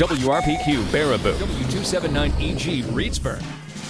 WRPQ Baraboo, W279EG Reedsburg.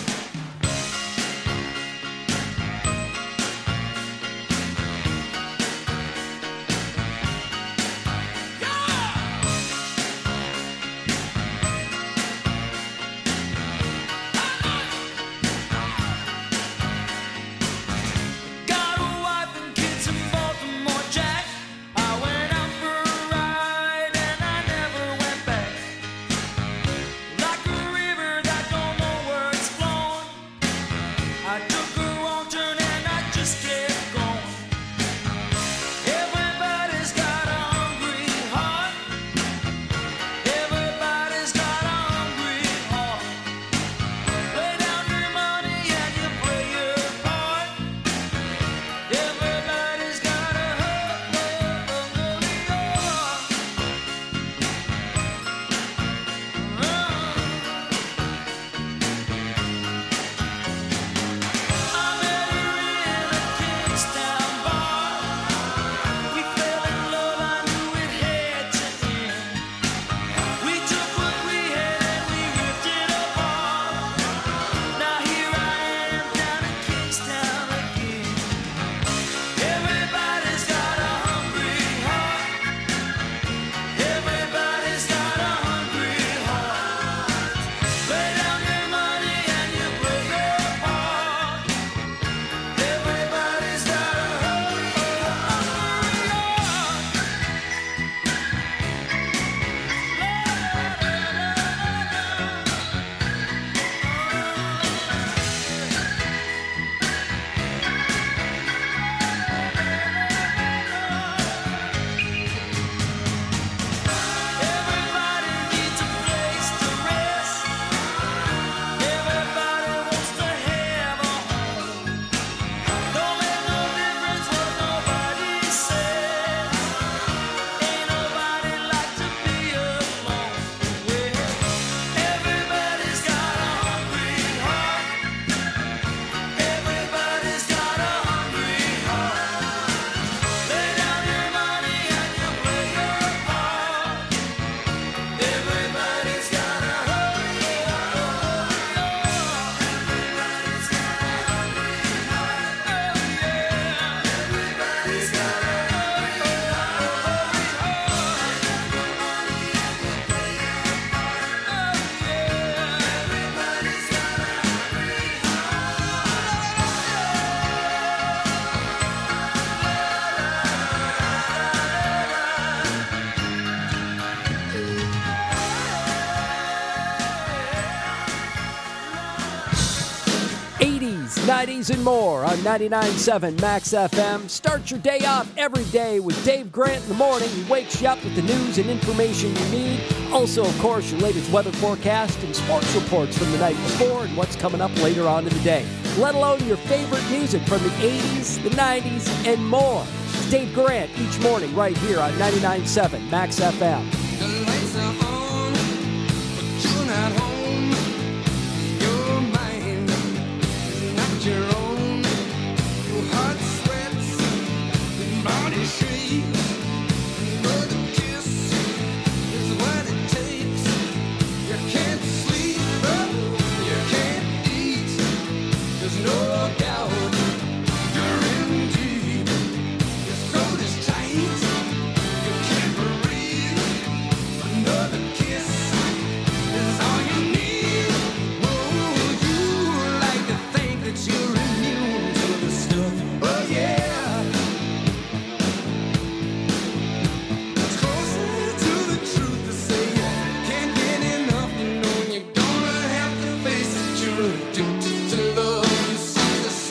'90s and more on 99.7 Max FM. Start your day off every day with Dave Grant in the morning. He wakes you up with the news and information you need. Also, of course, your latest weather forecast and sports reports from the night before and what's coming up later on in the day. Let alone your favorite music from the 80s, the 90s, and more. It's Dave Grant each morning right here on 99.7 Max FM. The lights are on, but you're not home. Your mind is not your own. Your heart sweats, your body shakes. Another kiss is what it takes. You can't sleep, you can't eat. There's no doubt you're in deep. Your soul is tight. You can't breathe. Another kiss is all you need. Oh, you like to think that you're immune to the stuff. Oh yeah. It's closer to the truth to say you can't get enough. You know you're gonna have to face it. You're addicted to love. You see the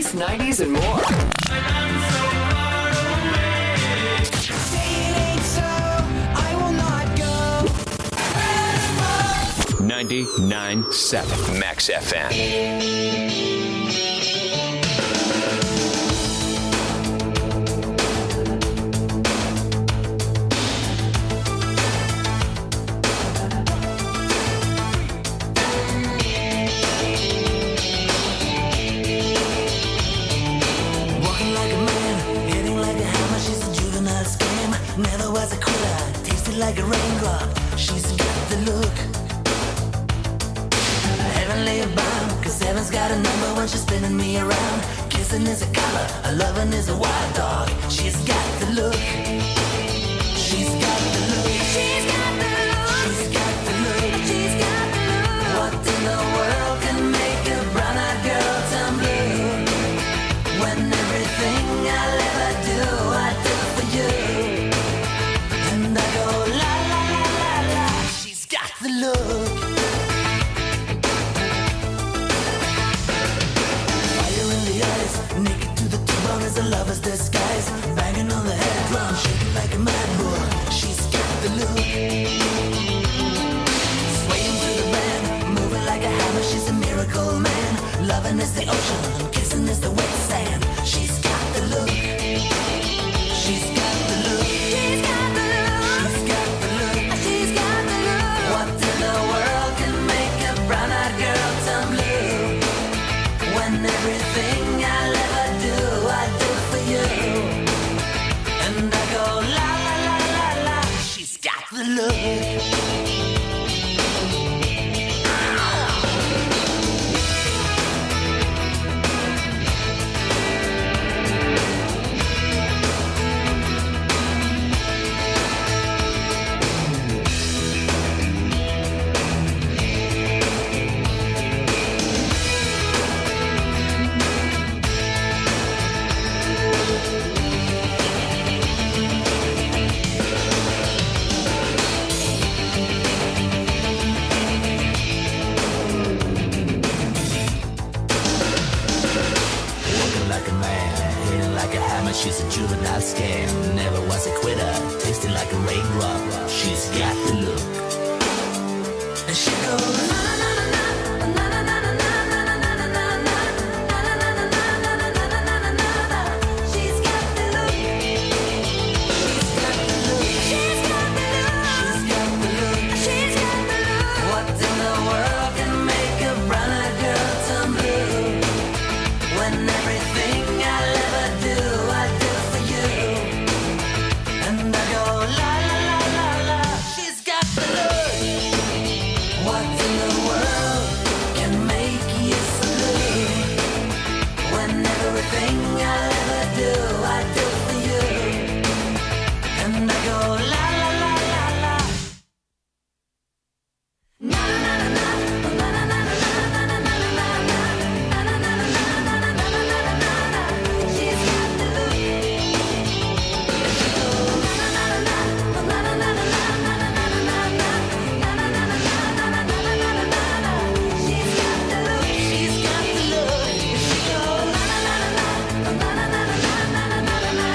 best 90s and more. Say it ain't so, I will not go. 99.7 Max FM. Walking like a man, hitting like a hammer. She's a juvenile scam. Never was a quitter, tasted like a raindrop. She's got the look. Heavenly bound, cause heaven's got a number when she's spinning me around. Kissing is a color, a loving is a wild dog. She's got the look. She's got the look. She's got the look. She's got the look. She's got the look. What in the world can make a brown-eyed girl turn blue? When everything I'll ever do, I do for you. And I go la la la la la. She's got the look. Fire in the eyes, naked to the T-bone as a lover's disguise. Banging on the head drum, shaking like a mad bull. She's got the look. Swaying through the band, moving like a hammer. She's a miracle man. Loving is the ocean, kissing is the wet sand. She's got the look. She's got the look. She's got the look. She's got the look. She's got the look. What in the world can make a brown-eyed girl turn blue? When everything I'll ever do, I do for you. And I go la la la la la. She's got the look. Walking like a man, hitting like a hammer. She's a juvenile scam. Never was a quitter, tasting like a raindrop. She's got the look. And she goes na na na na na na na na na na na na na. She's got the look. She's got the look. She's got the look. She's got the look. What in the world can make a brown-eyed girl turn blue? When everything I'll ever do, I do for you. And I go la la la la la. She's got the look. What in the world can make you so blue? When everything I'll ever do, I do for you. And I go la la la la la. Na na na na na na na na na na na na. She's got the look. She goes na na na na na na na na na na na na. She's got the look. She's got the look. She goes na na na na na na na na na na na.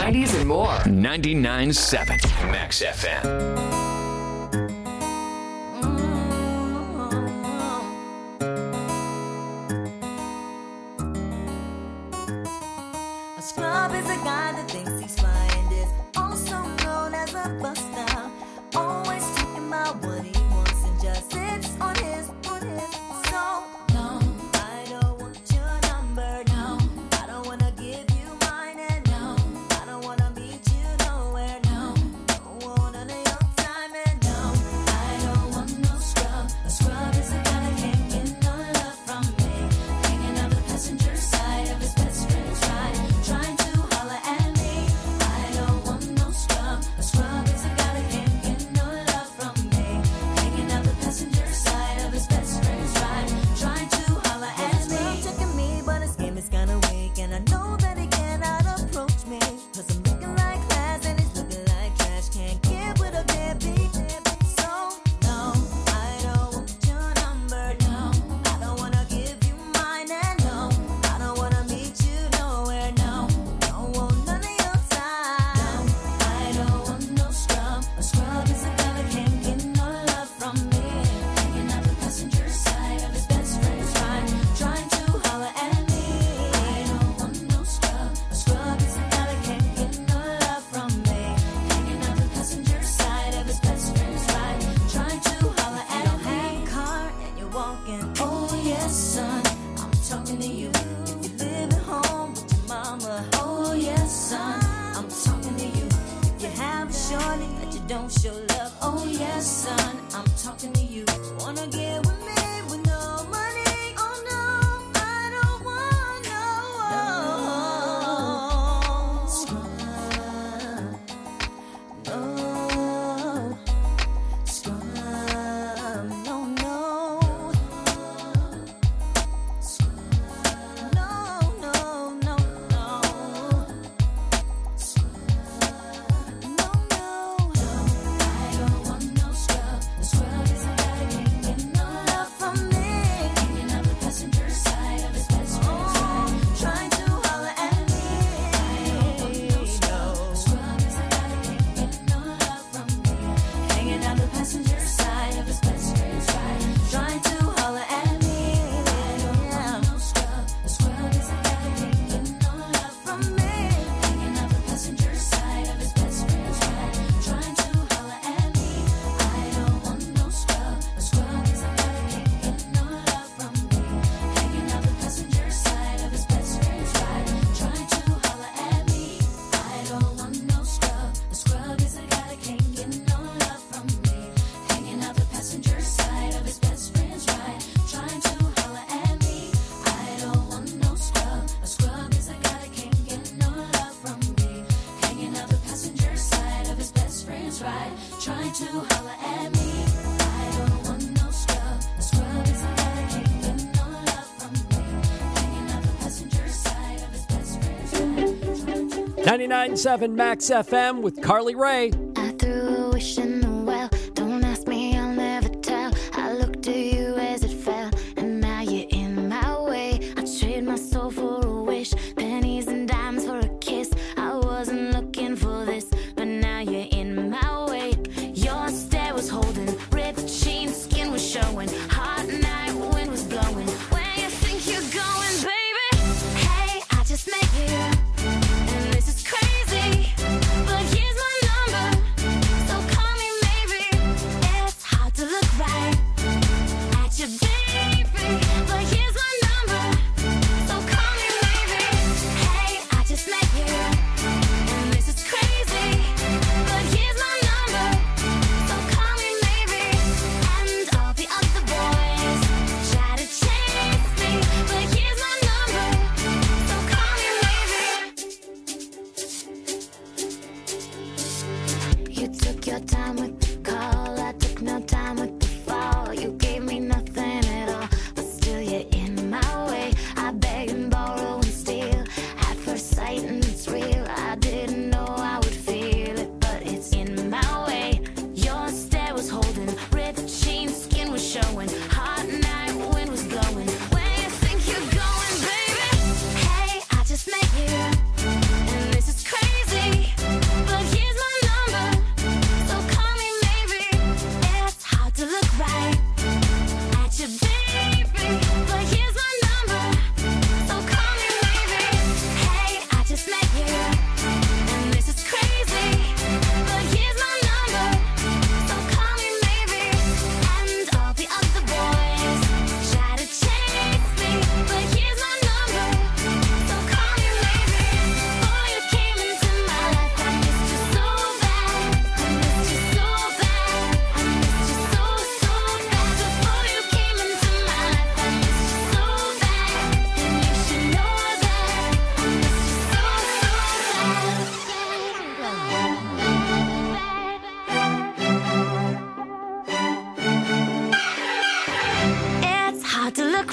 90s, and more. 99.7 Max FM. A scrub is a guy that thinks he's fly and is also known as a buster. Always talking about what he wants and just sits on his so no, I don't want your number, no. I don't wanna give you mine and no, I don't wanna meet you nowhere, no. Don't want none of your time and no, I don't want no scrub. A scrub is a guy that can't get no love from me. Hanging out the passenger side of his best friend's ride, trying to holler at me. I don't want no scrub. A scrub is a guy that can't get no love from me. Hanging out the passenger side of his best friend's ride, trying to holler at me. He's checking me, but his game is kinda weak, and I know that he cannot approach me. 'Cause I'm looking like class and he's looking like trash. Can't get with a deadbeat. So no, I don't want your number, no. I don't wanna give you mine and no, I don't wanna meet you nowhere, no. Don't want none of your time. I don't want no scrub. A scrub is a guy that can't get no love from me. Hanging out the passenger side of his best friend's ride, trying to holler at me. I don't want no scrub. A scrub is a guy that can't get no love from me. Hanging out the passenger side of his best friend's ride, trying to holler at me. You don't have a car and you're walking. Oh yes, son, I'm talking to you. If you live at home with your mama. Oh yes, son, I'm talking to you. If you have a shorty that you don't show love. Oh yes, son, I'm talking to you. Wanna get with me with no money? Oh no, I don't want no scrub. No scrub. No, no. No, no, no, no. No, no. I don't want no scrub. A scrub is a guy that can't get no love from me. Hanging out the passenger side of his best friend's ride, trying to holler at me. I don't want no scrub. A scrub is a guy that can't get no love from me. Hanging out the passenger side of his best friend's ride, trying to holler at me. I don't want no scrub. A scrub is a guy that can't get no love from me. Hanging out the passenger side of his best friend's ride, trying to holler at me. I don't want no scrub. A scrub is a guy that can't get no love from me. Hanging out the passenger side of his best friend's ride, trying to holler at me. I don't want no scrub. A scrub is a guy that can't get no love from me. Hanging out the passenger side of his best friend's ride, trying to holler at me. I don't want no scrub. A scrub is a guy that can't get no love from me. Hanging out the passenger side of his best friend's ride, trying to holler at me. I don't want no scrub. A scrub is a guy that can't get no love from me. Hanging out the passenger side of his best friend's ride. 99.7 Max FM with Carly Ray. I threw a wish in the well. Don't ask me, I'll never tell. I looked to you as it fell, and now you're in my way. I trade my soul for a wish, pennies and dimes for a kiss. I wasn't looking for this, but now you're in my way. Your stare was holding, ripped jeans, skin was showing. Hot night, wind was blowing. Where you think you're going, baby? Hey, I just met you, and this is crazy. But here's my number.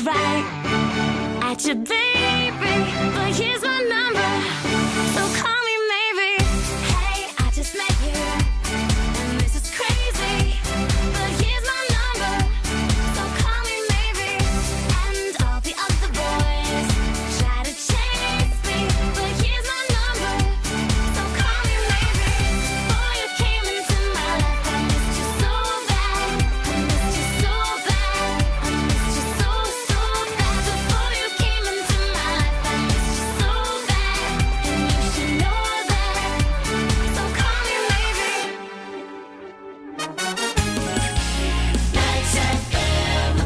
right at you, baby. But here's my number, so call me maybe. Hey, I just met you, and this is crazy. But here's my number, so call me maybe. And all the other boys try to chase me, but here's my number, so call me maybe. Before you came into my life, I missed you so bad. I missed you so bad. I missed you so, so bad. Before you came into my life, I missed you so bad. And you should know that, so call me maybe. Nights FM.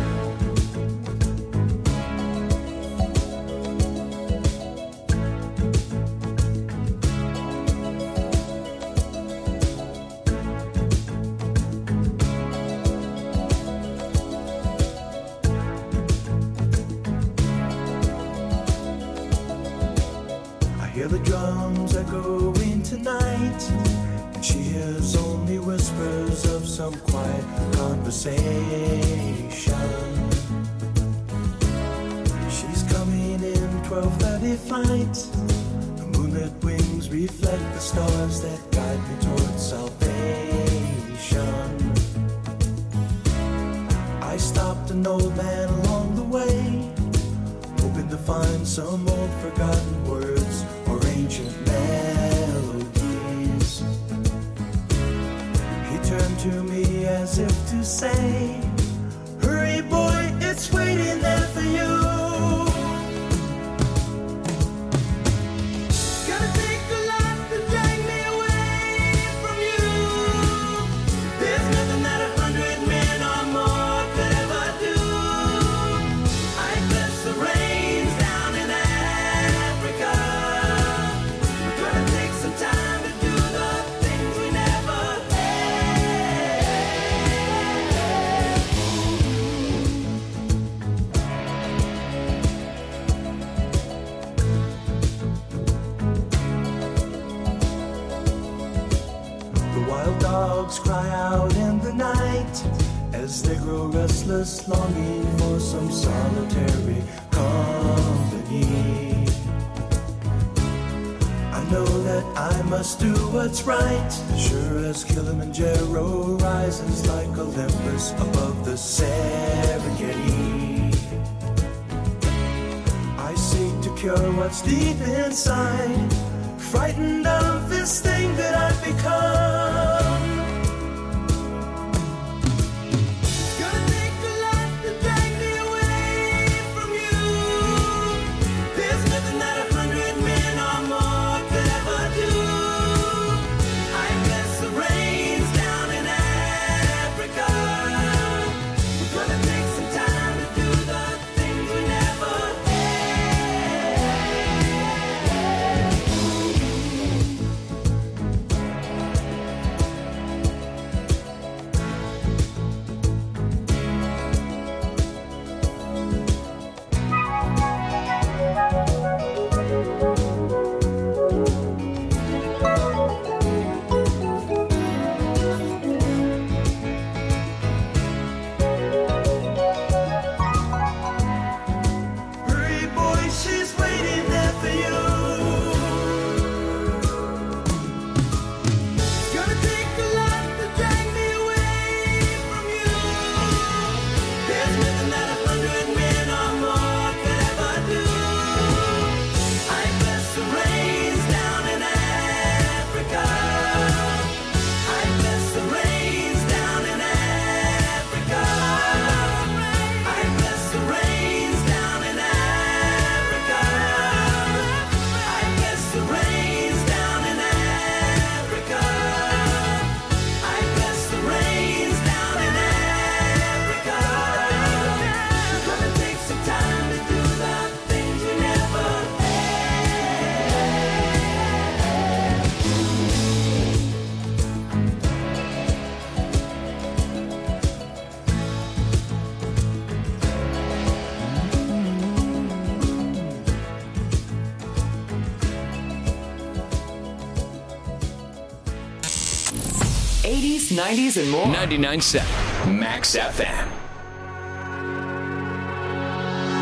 I hear the drums echoing tonight, and she hears only whispers of some quiet conversation. She's coming in 12:30 flight. The moonlit wings reflect the stars that guide me towards salvation. I stopped an old man along the way, hoping to find some old forgotten words or ancient melodies. He turned to me as if to say, hurry boy, it's waiting there for you. Gonna take a lot to drag me away from you. There's nothing that 100 men or more could ever do. I bless the rains down in Africa. We're gonna take some time to do the things we never The wild dogs cry out in the night as they grow restless, longing for some solitary company. I know that I must do what's right, sure as Kilimanjaro rises like Olympus above the Serengeti. I seek to cure what's deep inside, frightened of this thing that I've become. Gonna take a lot to drag me away from you. There's nothing that 100 men or more could ever do. I bless the rains down in Africa. We're gonna take some time to do the things we never Hurry, boy, she's waiting there for you. Gonna take a lot to drag me away from you. There's nothing that 100 men or more could ever do. I bless the rains down in Africa. I bless the rains down in Africa. I bless the rains down in Africa. I bless the rains down in Africa. I bless the rains down in Africa. We're gonna take some time to do the things we never '80s, '90s, and more. 99.7 Max FM.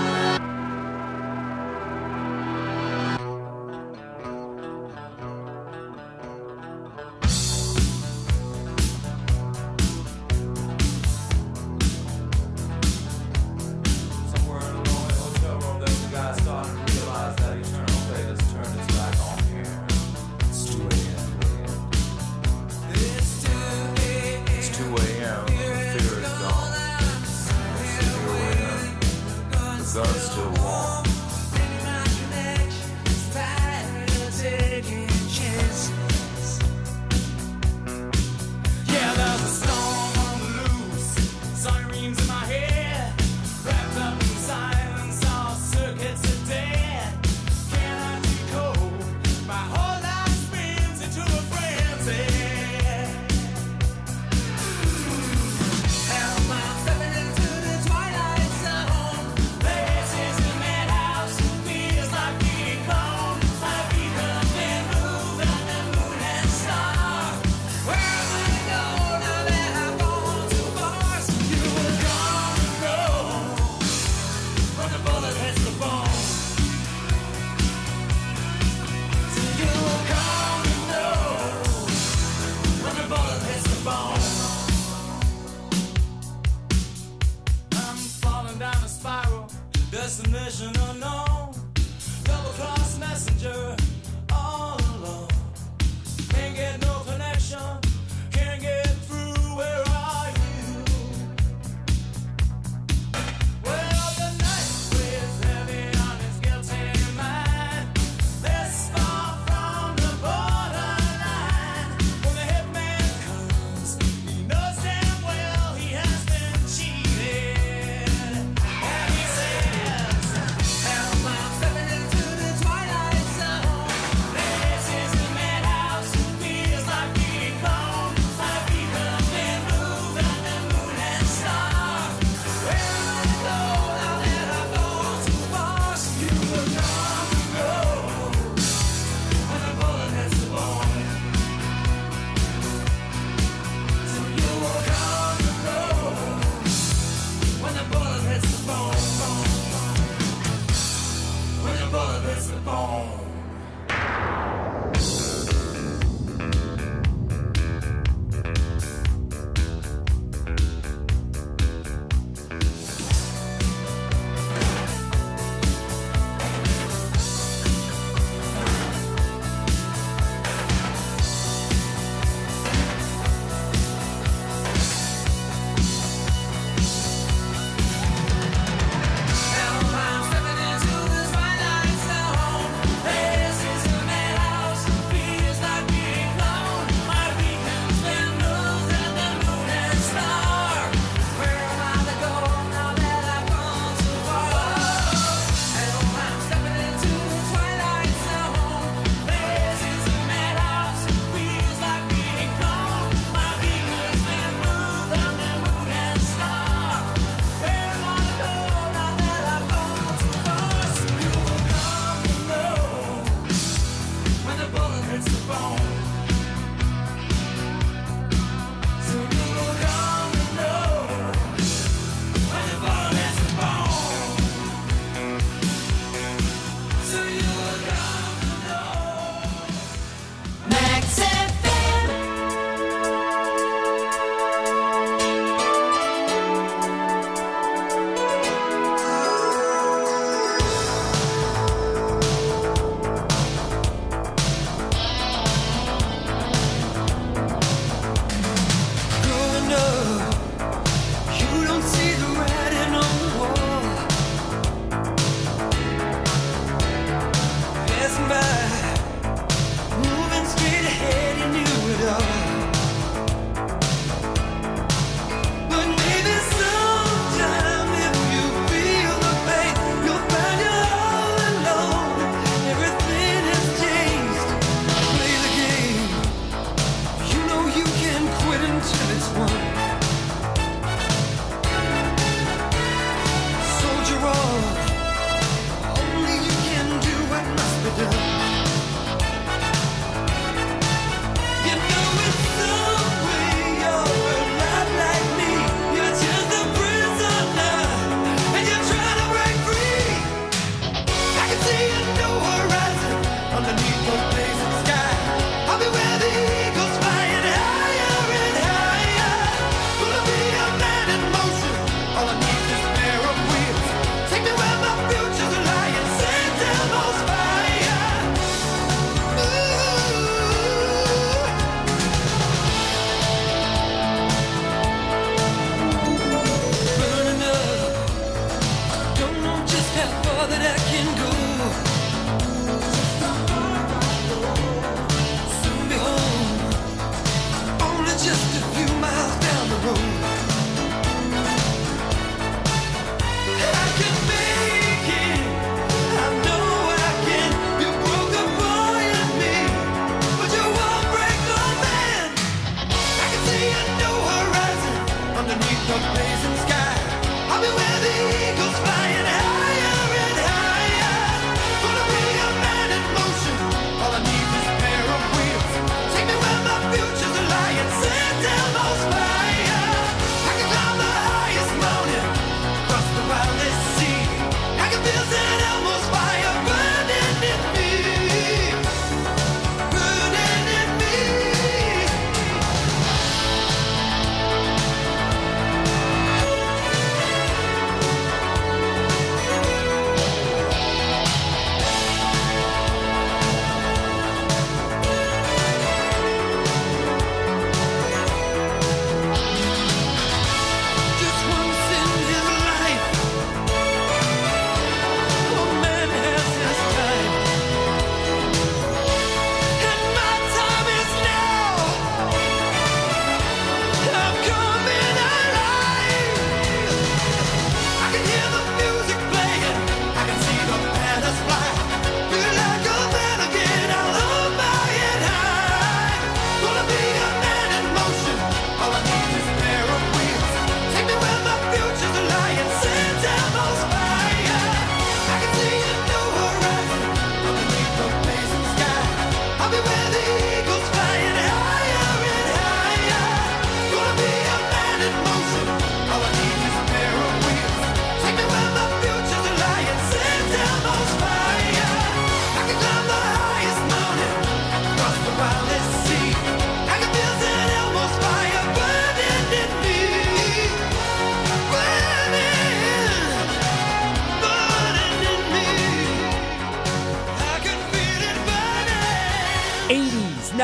Destination unknown, double-cross messenger, all alone. Can't get no connection, can't get through. Where are you? Well, the night weighs heavy on his guilty mind. This far from the borderline. When the hitman comes, he knows damn well he has been cheated. And he says, "Help, I'm stepping into the twilight zone. This is the madhouse, feels like being gone. My beacon's been moved on the moon and star. Where am I to go now that I've gone too far? So you will come and go when the bullet hits the bone. So you will come and go when the bullet hits the bone. When the bullet hits the bone." I'm stepping into the twilight zone. This is the madhouse, feels like being gone. My beacon's been moved and the moon and star. Where am I to go now that I've gone too far? I'm stepping into the twilight zone. This is the madhouse, feels like being gone. My beacon's been moved and the moon and star. Where am I to go now that I've gone too far? So you will come and know when the bullet hits the bone. So you will come and know when the bullet hits the bone. So you will come and know. Max FM. Growing up, you don't see the writing on the wall. Passing by, moving straight ahead, you knew it all. But maybe sometime if you feel the pain, you'll find you're all alone. Everything has changed. Play the game. You know you can quit until it's won. Soldier on. Only you can do what must be done. You know in some way you're a lot like me. You're just a prisoner, and you're trying to break free. I can see a new horizon underneath the blazing sky. I'll be where the eagles flying higher and higher. Gonna be a man in motion. All I need is a pair of wheels. Take me where my future's lying. St. Elmo's fire. Burning up. Don't know just how far that I can go. Soon be home. Only just a few miles down the road. I can make it. I know I can. You broke a boy in me, but you won't break the man. I can see a new horizon underneath the blazing sky. I'll be where the eagles flying higher and higher. Gonna be a man in motion. All I need is a pair of wheels. Take me where my future's lying. St. Elmo's fire. I can climb the highest mountain, cross the wildest sea. I can feel St. Elmo's fire burning in me, burning in me.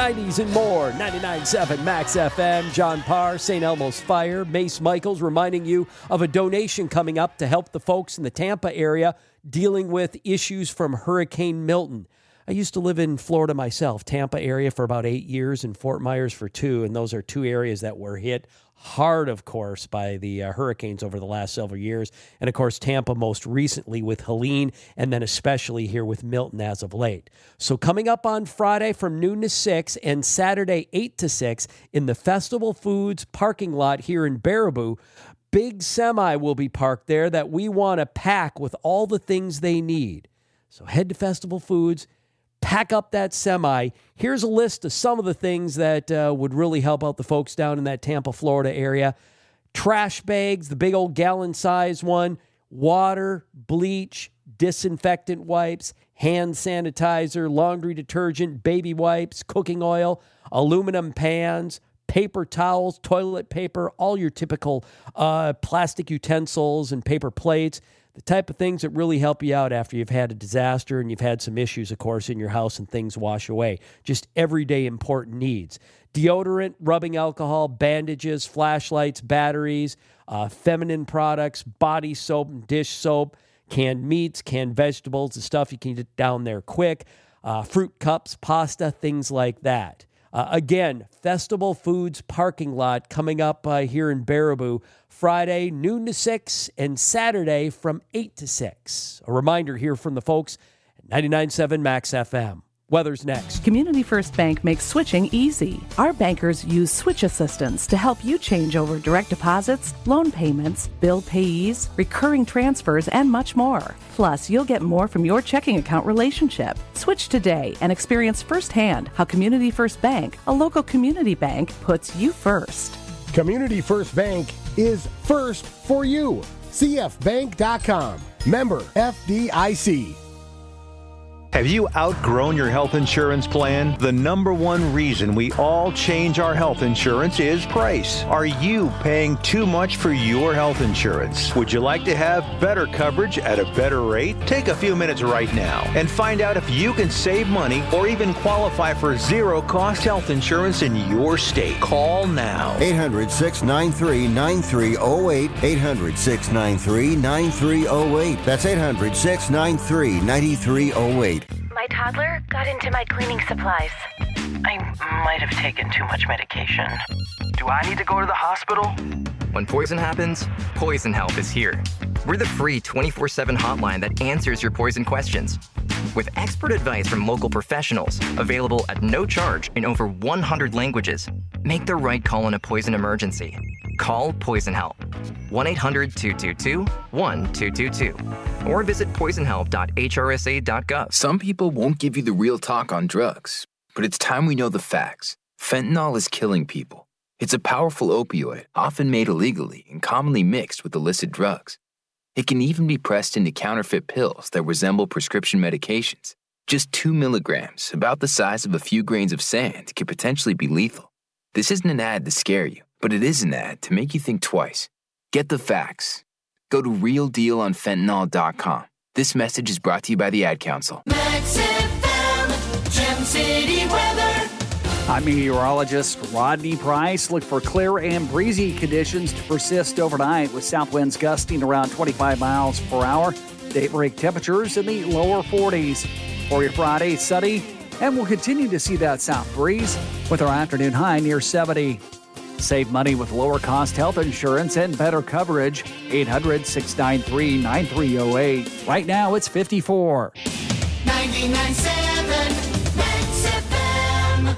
90s and more. 99.7 Max FM. John Parr, St. Elmo's Fire, Mace Michaels reminding you of a donation coming up to help the folks in the Tampa area dealing with issues from Hurricane Milton. I used to live in Florida myself, Tampa area for about 8 years and Fort Myers for 2, and those are two areas that were hit hard, of course, by the hurricanes over the last several years. And, of course, Tampa most recently with Helene, and then especially here with Milton as of late. So coming up on Friday from noon to 6 and Saturday 8 to 6 in the Festival Foods parking lot here in Baraboo, big semi will be parked there that we want to pack with all the things they need. So head to Festival Foods, pack up that semi. Here's a list of some of the things that would really help out the folks down in that Tampa, Florida area. Trash bags, the big old gallon size one, water, bleach, disinfectant wipes, hand sanitizer, laundry detergent, baby wipes, cooking oil, aluminum pans, paper towels, toilet paper, all your typical plastic utensils and paper plates. The type of things that really help you out after you've had a disaster and you've had some issues, of course, in your house and things wash away. Just everyday important needs. Deodorant, rubbing alcohol, bandages, flashlights, batteries, feminine products, body soap and dish soap, canned meats, canned vegetables, the stuff you can get down there quick, fruit cups, pasta, things like that. Again, Festival Foods parking lot coming up here in Baraboo, Friday, noon to 6, and Saturday from 8 to 6. A reminder here from the folks at 99.7 Max FM. Weather's next. Community First Bank makes switching easy. Our bankers use switch assistance to help you change over direct deposits, loan payments, bill payees, recurring transfers, and much more. Plus, you'll get more from your checking account relationship. Switch today and experience firsthand how Community First Bank, a local community bank, puts you first. Community First Bank is first for you. CFBank.com. Member FDIC. Have you outgrown your health insurance plan? The number one reason we all change our health insurance is price. Are you paying too much for your health insurance? Would you like to have better coverage at a better rate? Take a few minutes right now and find out if you can save money or even qualify for zero-cost health insurance in your state. Call now. 800-693-9308. 800-693-9308. That's 800-693-9308. My toddler got into my cleaning supplies. I might have taken too much medication. Do I need to go to the hospital? When poison happens, Poison Help is here. We're the free 24/7 hotline that answers your poison questions. With expert advice from local professionals, available at no charge in over 100 languages. Make the right call in a poison emergency. Call Poison Help. 1-800-222-1222. Or visit poisonhelp.hrsa.gov. Some people won't give you the real talk on drugs, but it's time we know the facts. Fentanyl is killing people. It's a powerful opioid, often made illegally and commonly mixed with illicit drugs. It can even be pressed into counterfeit pills that resemble prescription medications. Just 2 milligrams, about the size of a few grains of sand, could potentially be lethal. This isn't an ad to scare you, but it is an ad to make you think twice. Get the facts. Go to realdealonfentanyl.com. This message is brought to you by the Ad Council. Max FM, Gem City weather. I'm meteorologist Rodney Price. Look for clear and breezy conditions to persist overnight with south winds gusting around 25 miles per hour. Daybreak temperatures in the lower 40s. For your Friday, sunny, and we'll continue to see that south breeze with our afternoon high near 70. Save money with lower cost health insurance and better coverage. 800-693-9308. Right now it's 54. 99.7 Max FM.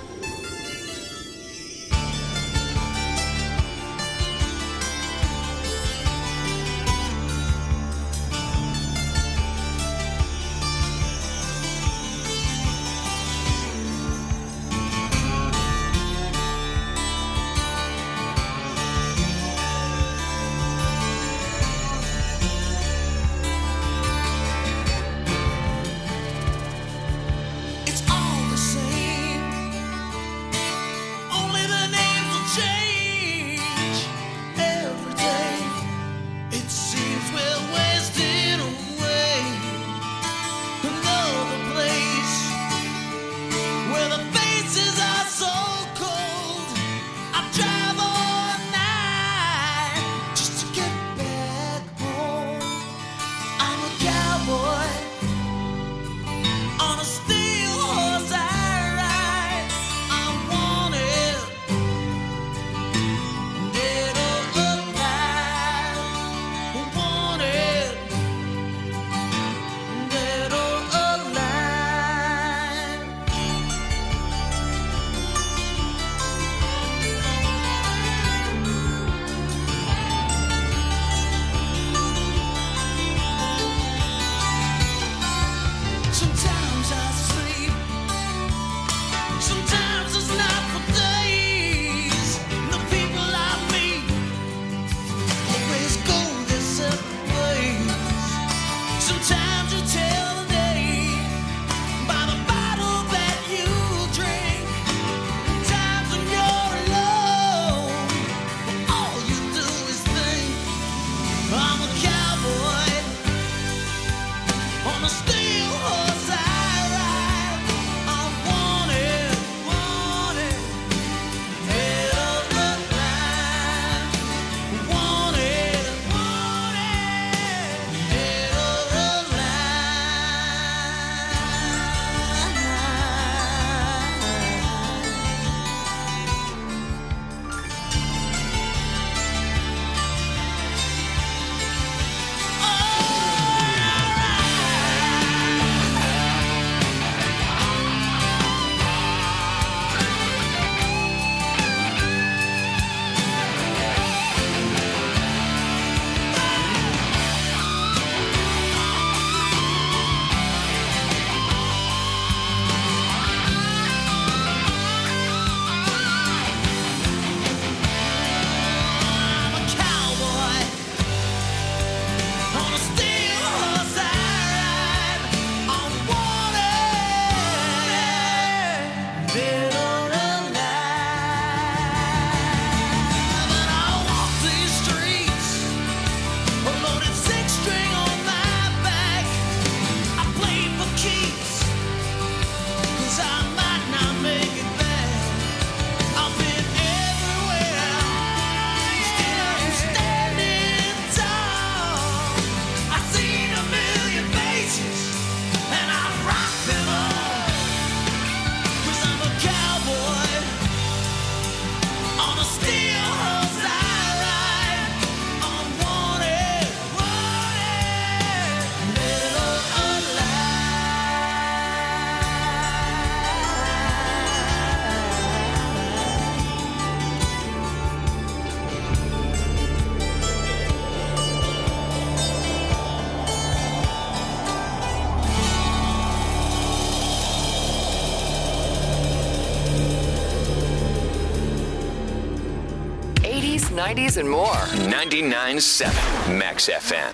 90s, and more. 99.7 Max FM.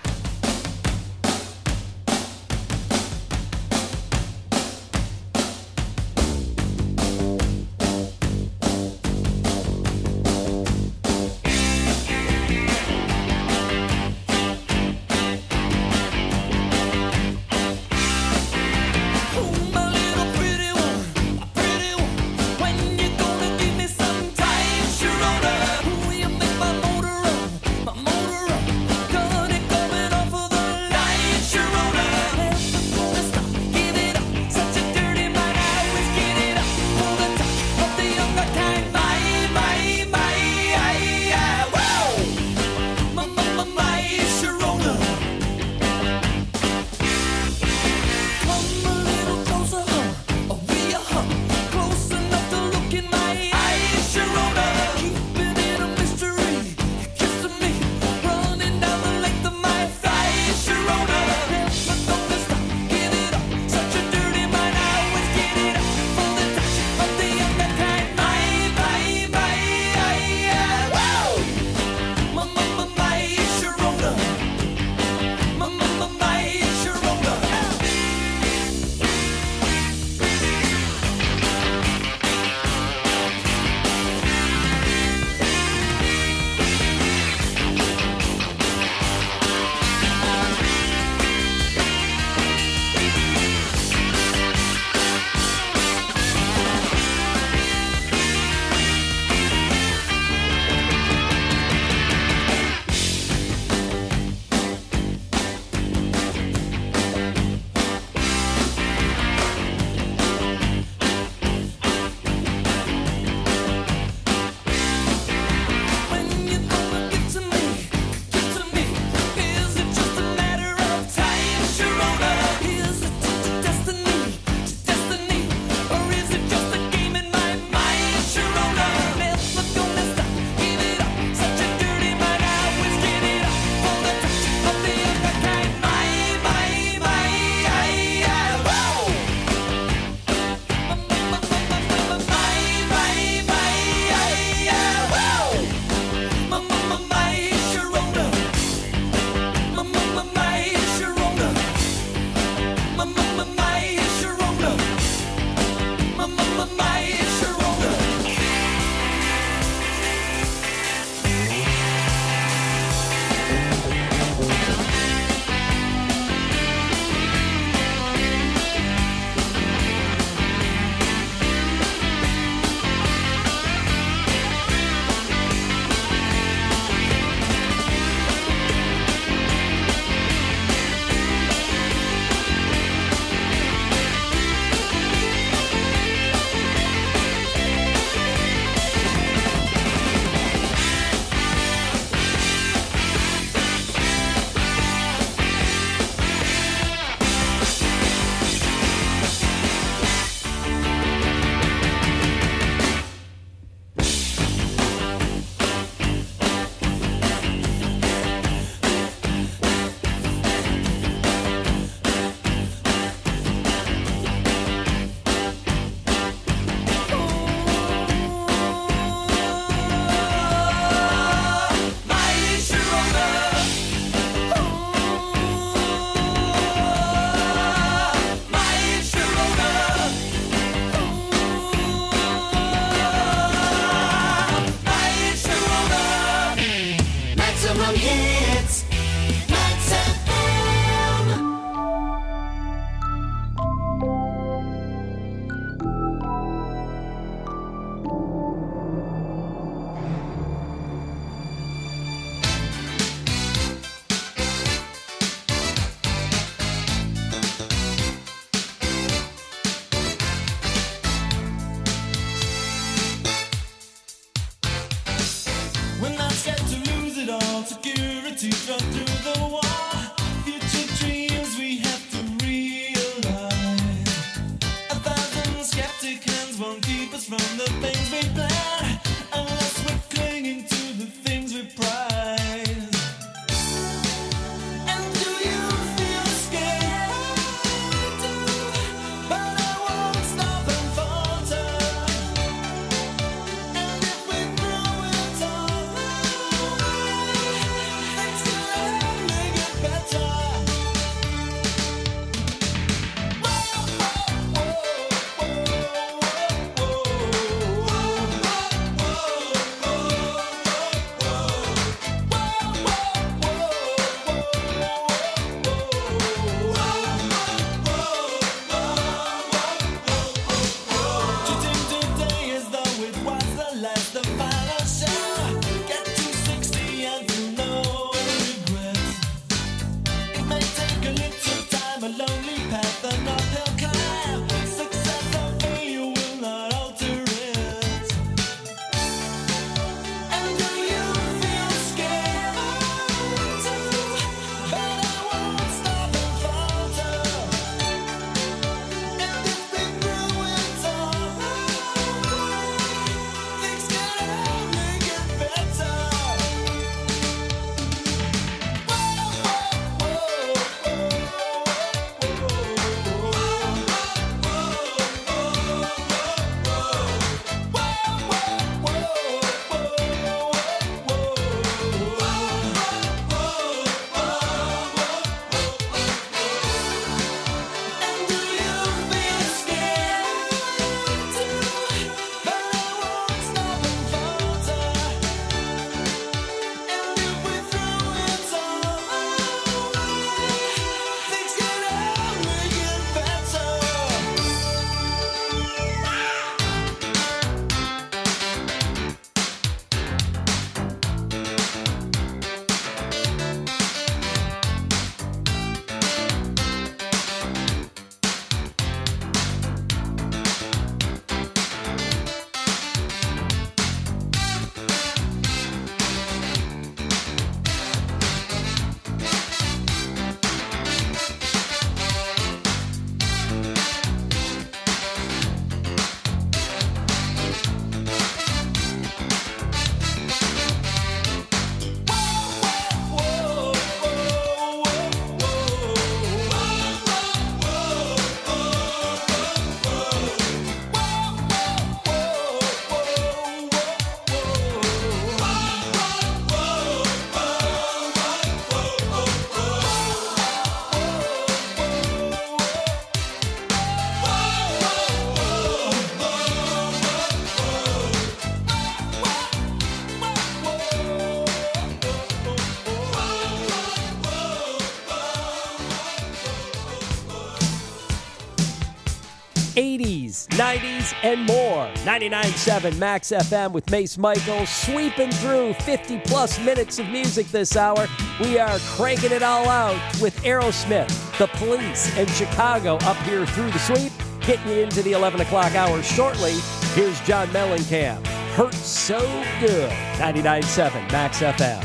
80s, 90s, and more. 99.7 Max FM with Mace Michaels, sweeping through 50-plus minutes of music this hour. We are cranking it all out with Aerosmith, The Police, and Chicago up here through the sweep. Getting you into the 11 o'clock hour shortly. Here's John Mellencamp. Hurt So Good. 99.7 Max FM.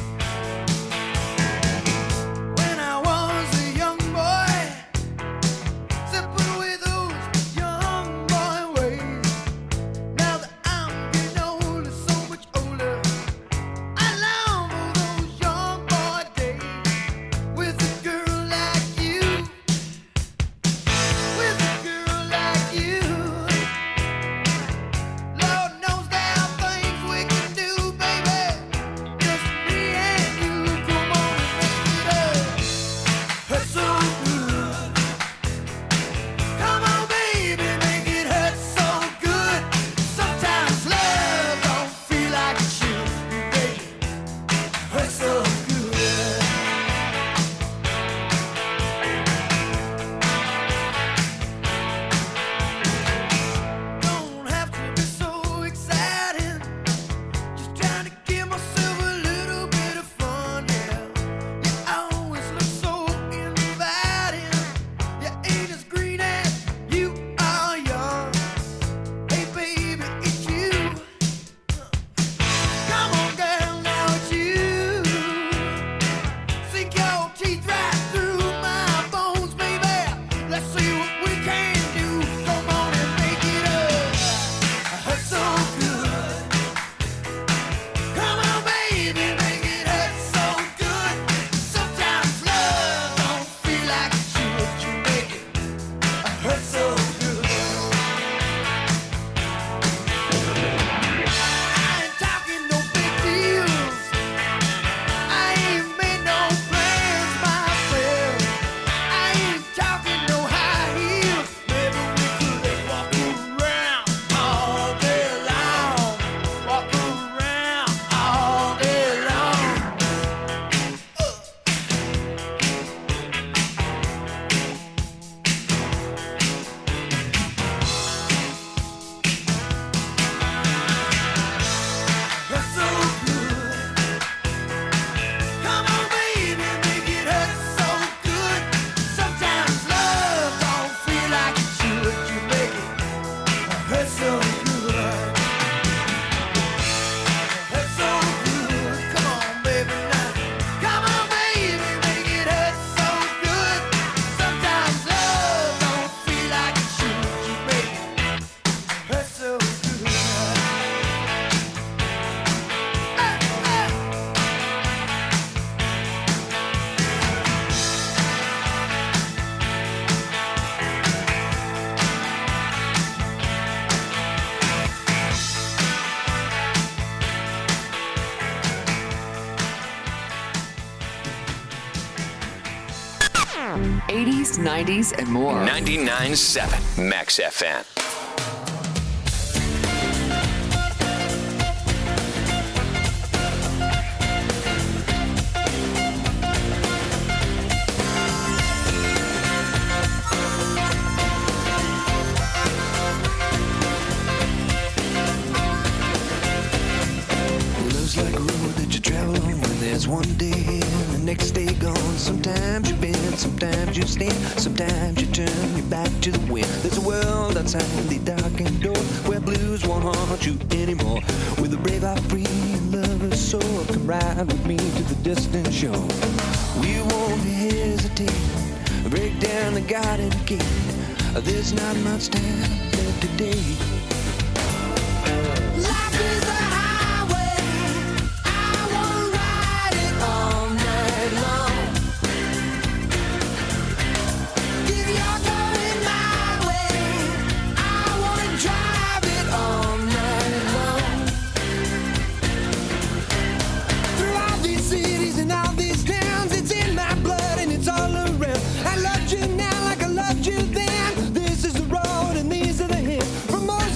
When I was a young boy, sipping with those young boy ways. Now that I'm getting older, so much older, I long for those young boy days with a girl like you, with a girl like you. Lord knows there are things we can do, baby. Just me and you. Come on and make it up. Hurt so good. Come on, baby, make it hurt so good. Sometimes love don't feel like it should, baby. Hurt so good. Don't have to be so exciting. Just trying to give myself a little bit of fun, yeah. You always look so inviting. You ain't as green as you are young. Hey, baby, it's you. Come on, girl, now it's you. Sink your teeth right through my bones, baby. Let's see what we can do. Come on and make it up. Hurt so good. Come on, baby, make it hurt so good. Sometimes love don't feel like it should. You make it hurt so good. I ain't talking no big deals. I ain't made no plans myself. I ain't talking no high heels. Maybe we could walk around all day long. Walk around all day long. Hurt so good. Come on, baby, make it hurt so good. Sometimes love don't feel like it should. You make it hurt so good. Hurt so good. Come on, baby, now. Come on, baby, make it hurt so good. Sometimes love don't feel like it should. You make it hurt so good. '80s, '90s, and more. 99.7 Max FM. Love's like a road that you travel on when there's one day here and the next day gone. Sometimes you bend, sometimes you stand, sometimes you turn your back to the wind. There's a world outside the darkened door where blues won't haunt you anymore. With a brave heart free and lover's soul, come ride with me to the distant shore. We won't hesitate, break down the garden gate. There's not much time left today. Life is a highway. I wanna ride it all night long. If you're going my way, I wanna drive it all night long. Through all these cities and all these towns, it's in my blood and it's all around. I loved you now like I loved you then. This is the road and these are the hills. From Moses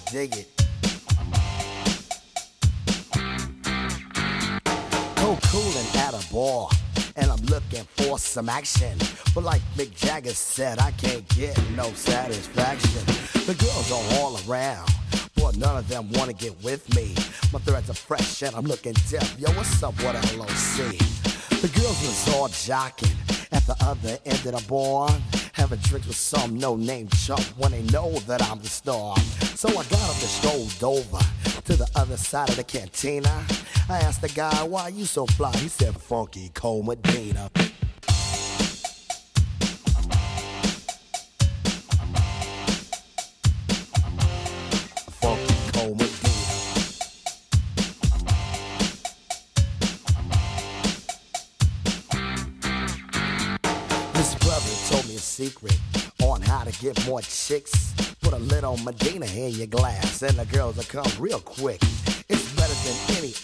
dig it. Coolin' at a bar, and I'm looking for some action. But like Mick Jagger said, I can't get no satisfaction. The girls are all around, but none of them wanna get with me. My threads are fresh and I'm looking deaf. Yo, what's up with LOC? The girls was all jocking at the other end of the bar, having drinks with some no-name chump when they know that I'm the star. So I got up and strolled over to the other side of the cantina. I asked the guy, why you so fly? He said, Funky Cole Medina. Funky Cole Medina. This brother told me a secret on how to get more chicks. Put a little Medina in your glass and the girls will come real quick. It's better than any